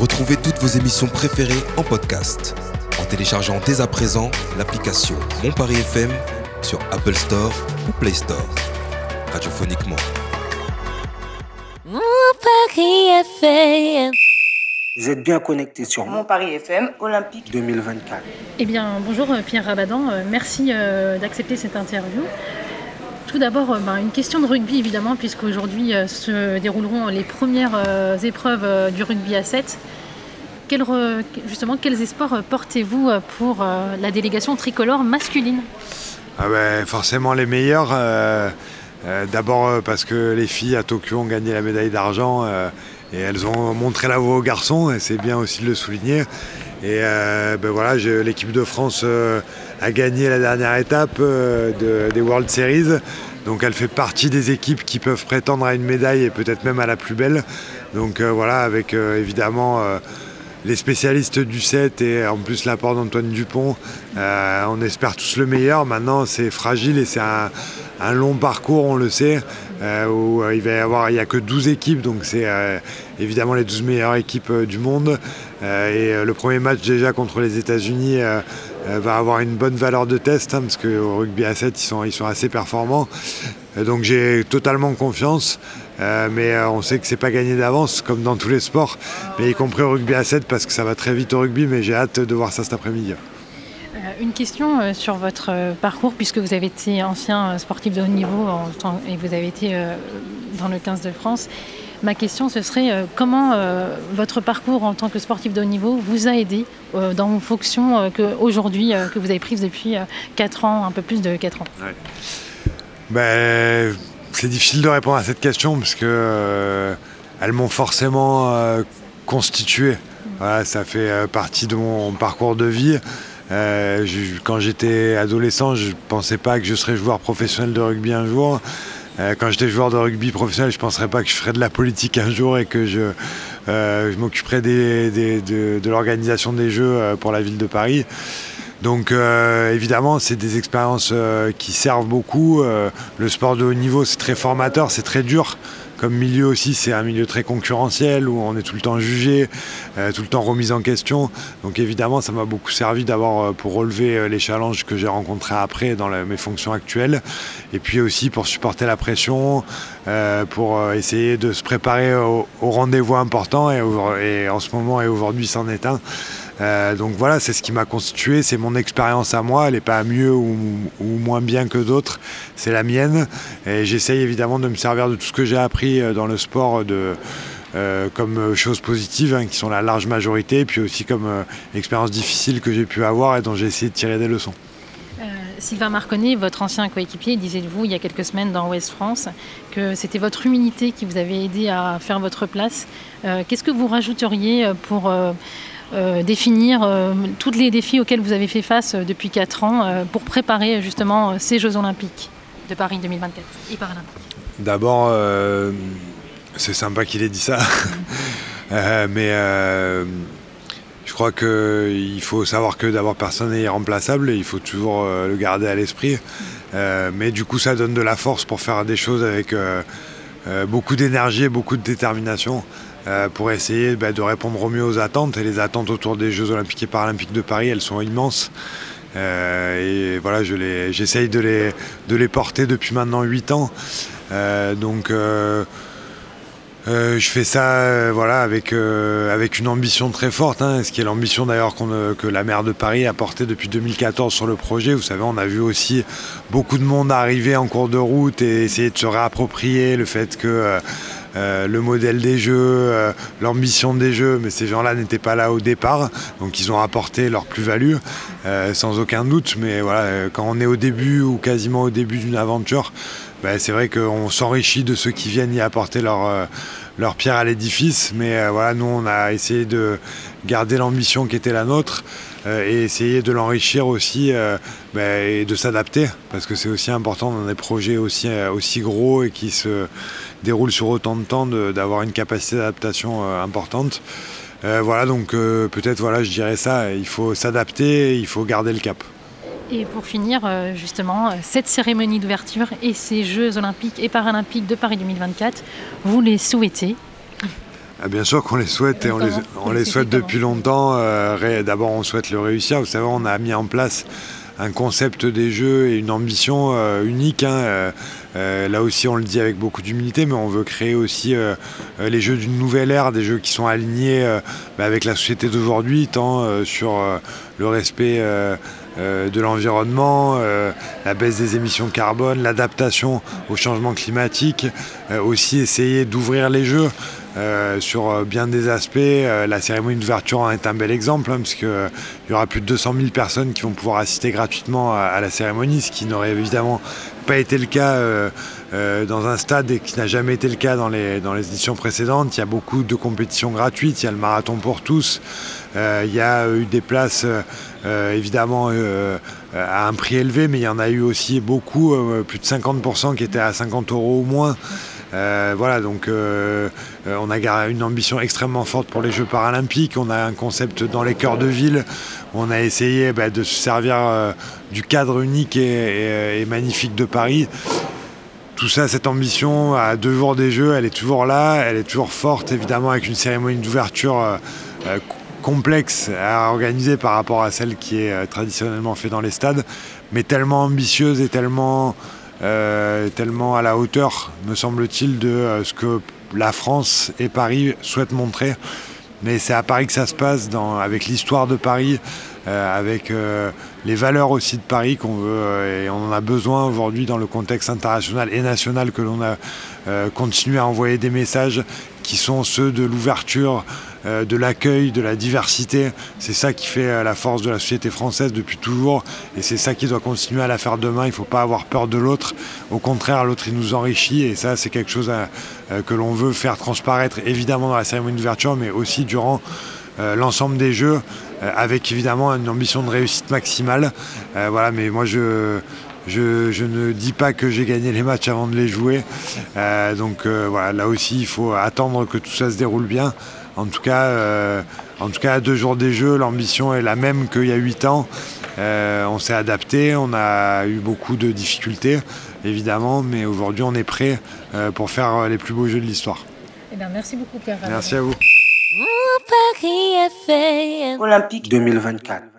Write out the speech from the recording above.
Retrouvez toutes vos émissions préférées en podcast en téléchargeant dès à présent l'application Mon Paris FM sur Apple Store ou Play Store. Radiophoniquement. Mon Paris FM. Vous êtes bien connectés sur Mon Paris FM Olympique 2024. Eh bien, bonjour Pierre Rabadan, merci d'accepter cette interview. Tout d'abord, une question de rugby évidemment, puisqu'aujourd'hui se dérouleront les premières épreuves du rugby à 7. Quels espoirs portez-vous pour la délégation tricolore masculine ? Forcément les meilleurs. D'abord parce que les filles à Tokyo ont gagné la médaille d'argent et elles ont montré la voie aux garçons, et c'est bien aussi de le souligner. Et l'équipe de France a gagné la dernière étape des World Series. Donc elle fait partie des équipes qui peuvent prétendre à une médaille et peut-être même à la plus belle. Donc avec évidemment les spécialistes du 7 et en plus l'apport d'Antoine Dupont. On espère tous le meilleur. Maintenant c'est fragile et c'est un long parcours, on le sait, où il n'y a que 12 équipes, donc c'est évidemment les 12 meilleures équipes du monde. Et le premier match déjà contre les États-Unis va avoir une bonne valeur de test, parce qu'au rugby à 7 ils sont assez performants. Donc j'ai totalement confiance, mais on sait que c'est pas gagné d'avance, comme dans tous les sports, mais y compris au rugby à 7, parce que ça va très vite au rugby, mais j'ai hâte de voir ça cet après-midi. Une question sur votre parcours, puisque vous avez été ancien sportif de haut niveau et vous avez été dans le 15 de France. Ma question, ce serait comment votre parcours en tant que sportif de haut niveau vous a aidé dans vos fonctions qu'aujourd'hui, que vous avez prises depuis 4 ans, un peu plus de 4 ans. Ouais. C'est difficile de répondre à cette question, parce que elles m'ont forcément constitué. Voilà, ça fait partie de mon parcours de vie. Quand j'étais adolescent, je ne pensais pas que je serais joueur professionnel de rugby un jour. Quand j'étais joueur de rugby professionnel, je ne penserais pas que je ferais de la politique un jour et que je m'occuperais de l'organisation des Jeux pour la ville de Paris. Donc évidemment, c'est des expériences qui servent beaucoup. Le sport de haut niveau, c'est très formateur, c'est très dur. Comme milieu aussi, c'est un milieu très concurrentiel où on est tout le temps jugé, tout le temps remis en question. Donc évidemment, ça m'a beaucoup servi pour relever les challenges que j'ai rencontrés après dans mes fonctions actuelles. Et puis aussi pour supporter la pression, pour essayer de se préparer au rendez-vous important. Et en ce moment et aujourd'hui, c'en est un. Donc voilà, c'est ce qui m'a constitué, c'est mon expérience à moi, elle n'est pas mieux ou moins bien que d'autres, c'est la mienne, et j'essaye évidemment de me servir de tout ce que j'ai appris dans le sport comme choses positives, qui sont la large majorité, puis aussi comme expériences difficiles que j'ai pu avoir et dont j'ai essayé de tirer des leçons. Sylvain Marconnet, votre ancien coéquipier, disait de vous il y a quelques semaines dans Ouest France que c'était votre humilité qui vous avait aidé à faire votre place. Qu'est-ce que vous rajouteriez pour définir tous les défis auxquels vous avez fait face depuis 4 ans pour préparer justement ces Jeux Olympiques de Paris 2024 et Paralympiques ? D'abord, c'est sympa qu'il ait dit ça, mais je crois qu'il faut savoir que d'abord personne n'est irremplaçable et il faut toujours le garder à l'esprit. Mais du coup, ça donne de la force pour faire des choses avec beaucoup d'énergie et beaucoup de détermination. Pour essayer de répondre au mieux aux attentes. Et les attentes autour des Jeux Olympiques et Paralympiques de Paris, elles sont immenses. Et voilà, j'essaye de les porter depuis maintenant 8 ans. Je fais ça avec une ambition très forte, ce qui est l'ambition d'ailleurs que la maire de Paris a portée depuis 2014 sur le projet. Vous savez, on a vu aussi beaucoup de monde arriver en cours de route et essayer de se réapproprier le fait que le modèle des Jeux, l'ambition des Jeux, mais ces gens-là n'étaient pas là au départ, donc ils ont apporté leur plus-value, sans aucun doute. Mais voilà, quand on est au début ou quasiment au début d'une aventure, c'est vrai qu'on s'enrichit de ceux qui viennent y apporter leur pierre à l'édifice. Mais nous, on a essayé de garder l'ambition qui était la nôtre et essayer de l'enrichir aussi et de s'adapter, parce que c'est aussi important dans des projets aussi gros et qui se déroulent sur autant de temps d'avoir une capacité d'adaptation importante. Peut-être je dirais ça, il faut s'adapter, il faut garder le cap. Et pour finir, justement, cette cérémonie d'ouverture et ces Jeux Olympiques et Paralympiques de Paris 2024, vous les souhaitez ? Bien sûr qu'on les souhaite et on les souhaite depuis longtemps. D'abord, on souhaite le réussir. Vous savez, on a mis en place un concept des jeux et une ambition unique. Là aussi, on le dit avec beaucoup d'humilité, mais on veut créer aussi les jeux d'une nouvelle ère, des jeux qui sont alignés avec la société d'aujourd'hui, tant sur le respect de l'environnement, la baisse des émissions de carbone, l'adaptation au changement climatique, aussi essayer d'ouvrir les jeux sur bien des aspects. La cérémonie d'ouverture en est un bel exemple, parce qu'il y aura plus de 200 000 personnes qui vont pouvoir assister gratuitement à la cérémonie, ce qui n'aurait évidemment pas été le cas dans un stade et qui n'a jamais été le cas dans les éditions précédentes. Il y a beaucoup de compétitions gratuites, il y a le marathon pour tous, il y a eu des places évidemment à un prix élevé, mais il y en a eu aussi beaucoup, plus de 50% qui étaient à 50 € ou moins. Voilà, donc on a une ambition extrêmement forte pour les Jeux paralympiques. On a un concept dans les cœurs de ville. On a essayé de se servir du cadre unique et magnifique de Paris. Tout ça, cette ambition, à 2 jours des Jeux, elle est toujours là, elle est toujours forte, évidemment, avec une cérémonie d'ouverture complexe à organiser par rapport à celle qui est traditionnellement faite dans les stades, mais tellement ambitieuse et tellement à la hauteur, me semble-t-il, de ce que la France et Paris souhaitent montrer. Mais c'est à Paris que ça se passe, avec l'histoire de Paris, avec les valeurs aussi de Paris qu'on veut, et on en a besoin aujourd'hui dans le contexte international et national que l'on a continué à envoyer des messages qui sont ceux de l'ouverture, de l'accueil, de la diversité. C'est ça qui fait la force de la société française depuis toujours, et c'est ça qui doit continuer à la faire demain. Il ne faut pas avoir peur de l'autre. Au contraire, l'autre, il nous enrichit, et ça, c'est quelque chose que l'on veut faire transparaître, évidemment dans la cérémonie d'ouverture, mais aussi durant l'ensemble des Jeux, avec évidemment une ambition de réussite maximale. Voilà, mais moi, je ne dis pas que j'ai gagné les matchs avant de les jouer. Donc voilà, là aussi, il faut attendre que tout ça se déroule bien. En tout cas, à 2 jours des Jeux, l'ambition est la même qu'il y a 8 ans. On s'est adapté, on a eu beaucoup de difficultés, évidemment, mais aujourd'hui, on est prêt pour faire les plus beaux Jeux de l'histoire. Eh bien, merci beaucoup, Pierre. Merci à vous. Mon Paris FM. Olympique 2024.